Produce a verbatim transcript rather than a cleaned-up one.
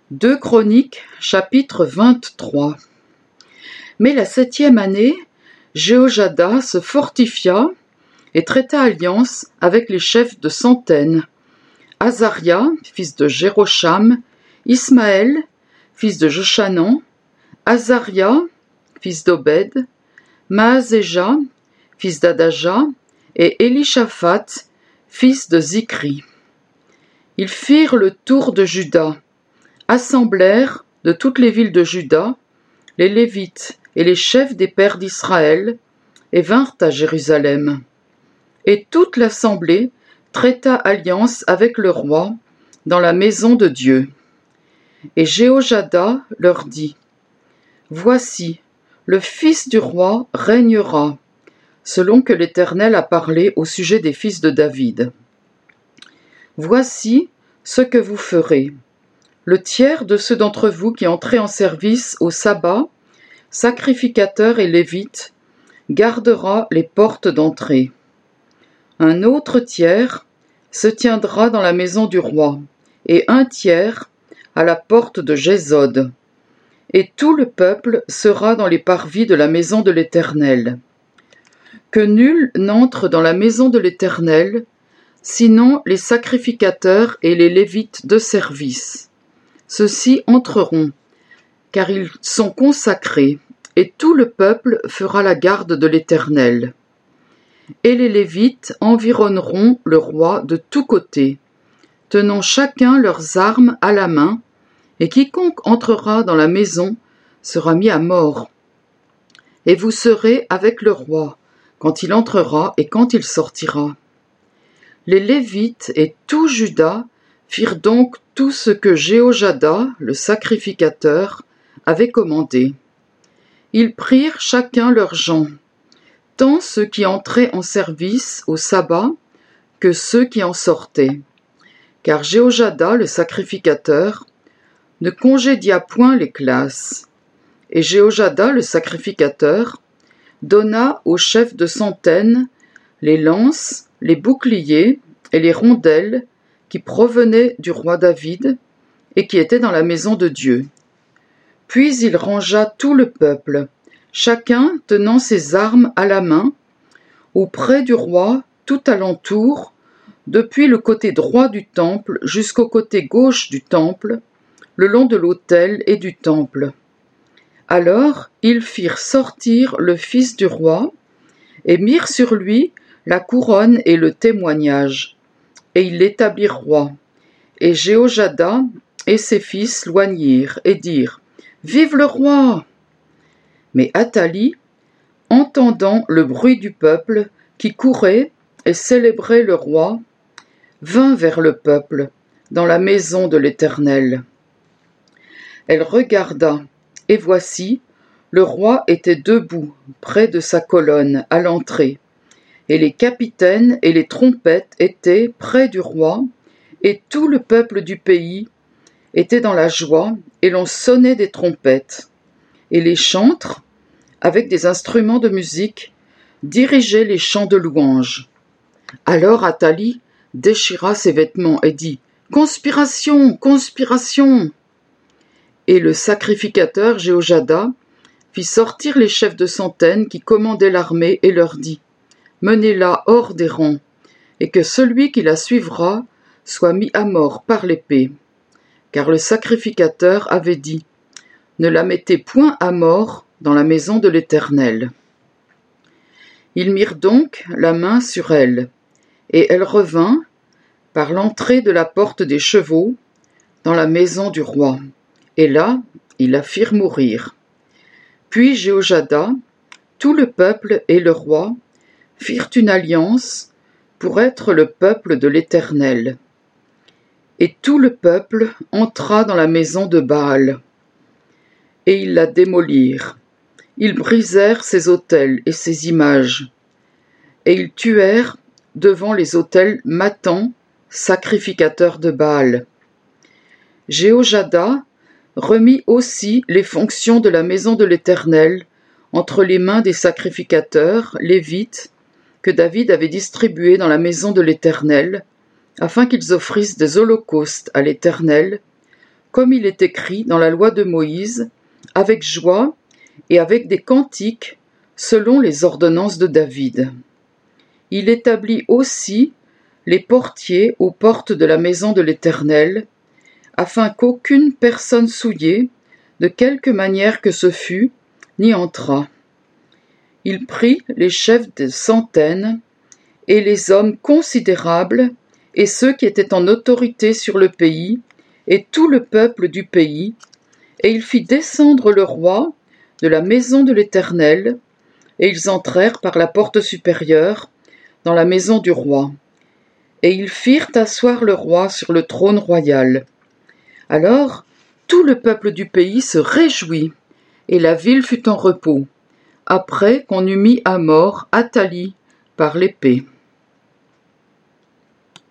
deux Chroniques, chapitre vingt-trois. Mais la septième année, Jéhojada se fortifia et traita alliance avec les chefs de centaines, Azaria, fils de Jérocham, Ismaël, fils de Joshanan, Azaria, fils d'Obed, Maazéja, fils d'Adaja, et Élishaphat, fils de Zikri. Ils firent le tour de Juda, assemblèrent de toutes les villes de Juda les Lévites et les chefs des pères d'Israël, et vinrent à Jérusalem. Et toute l'assemblée traita alliance avec le roi dans la maison de Dieu. Et Jéhojada leur dit : Voici, le fils du roi régnera, selon que l'Éternel a parlé au sujet des fils de David. Voici ce que vous ferez. Le tiers de ceux d'entre vous qui entrez en service au sabbat, sacrificateurs et lévites, gardera les portes d'entrée. Un autre tiers se tiendra dans la maison du roi, et un tiers à la porte de Gésod. Et tout le peuple sera dans les parvis de la maison de l'Éternel. Que nul n'entre dans la maison de l'Éternel, sinon les sacrificateurs et les lévites de service. Ceux-ci entreront, car ils sont consacrés, et tout le peuple fera la garde de l'Éternel. Et les Lévites environneront le roi de tous côtés, tenant chacun leurs armes à la main, et quiconque entrera dans la maison sera mis à mort. Et vous serez avec le roi, quand il entrera et quand il sortira. Les Lévites et tout Juda firent donc tout ce que Jéhojada, le sacrificateur, avait commandé. Ils prirent chacun leurs gens, tant ceux qui entraient en service au sabbat que ceux qui en sortaient. Car Jéhojada, le sacrificateur, ne congédia point les classes. Et Jéhojada, le sacrificateur, donna aux chefs de centaines les lances, les boucliers et les rondelles qui provenaient du roi David et qui étaient dans la maison de Dieu. Puis il rangea tout le peuple, chacun tenant ses armes à la main, auprès du roi tout alentour, depuis le côté droit du temple jusqu'au côté gauche du temple, le long de l'autel et du temple. Alors ils firent sortir le fils du roi, et mirent sur lui la couronne et le témoignage, et ils l'établirent roi. Et Jéhojada et ses fils loignirent et dirent : Vive le roi! Mais Athalie, entendant le bruit du peuple qui courait et célébrait le roi, vint vers le peuple dans la maison de l'Éternel. Elle regarda, et voici, le roi était debout près de sa colonne à l'entrée, et les capitaines et les trompettes étaient près du roi, et tout le peuple du pays était dans la joie, et l'on sonnait des trompettes. Et les chantres, avec des instruments de musique, dirigeaient les chants de louange. Alors Athalie déchira ses vêtements et dit : Conspiration, conspiration! Et le sacrificateur Jéhojada fit sortir les chefs de centaines qui commandaient l'armée et leur dit : Menez-la hors des rangs, et que celui qui la suivra soit mis à mort par l'épée. Car le sacrificateur avait dit : Ne la mettez point à mort dans la maison de l'Éternel. Ils mirent donc la main sur elle, et elle revint, par l'entrée de la porte des chevaux, dans la maison du roi. Et là, ils la firent mourir. Puis Jéhojada, tout le peuple et le roi firent une alliance pour être le peuple de l'Éternel. Et tout le peuple entra dans la maison de Baal. Et ils la démolirent. Ils brisèrent ses autels et ses images. Et ils tuèrent devant les autels Mathan, sacrificateur de Baal. Jéhojada remit aussi les fonctions de la maison de l'Éternel entre les mains des sacrificateurs, lévites, que David avait distribués dans la maison de l'Éternel, afin qu'ils offrissent des holocaustes à l'Éternel, comme il est écrit dans la loi de Moïse, avec joie et avec des cantiques, selon les ordonnances de David. Il établit aussi les portiers aux portes de la maison de l'Éternel, afin qu'aucune personne souillée, de quelque manière que ce fût, n'y entrât. Il prit les chefs de centaines, et les hommes considérables, et ceux qui étaient en autorité sur le pays, et tout le peuple du pays, et il fit descendre le roi de la maison de l'Éternel, et ils entrèrent par la porte supérieure dans la maison du roi. Et ils firent asseoir le roi sur le trône royal. Alors tout le peuple du pays se réjouit, et la ville fut en repos, après qu'on eut mis à mort Athalie par l'épée.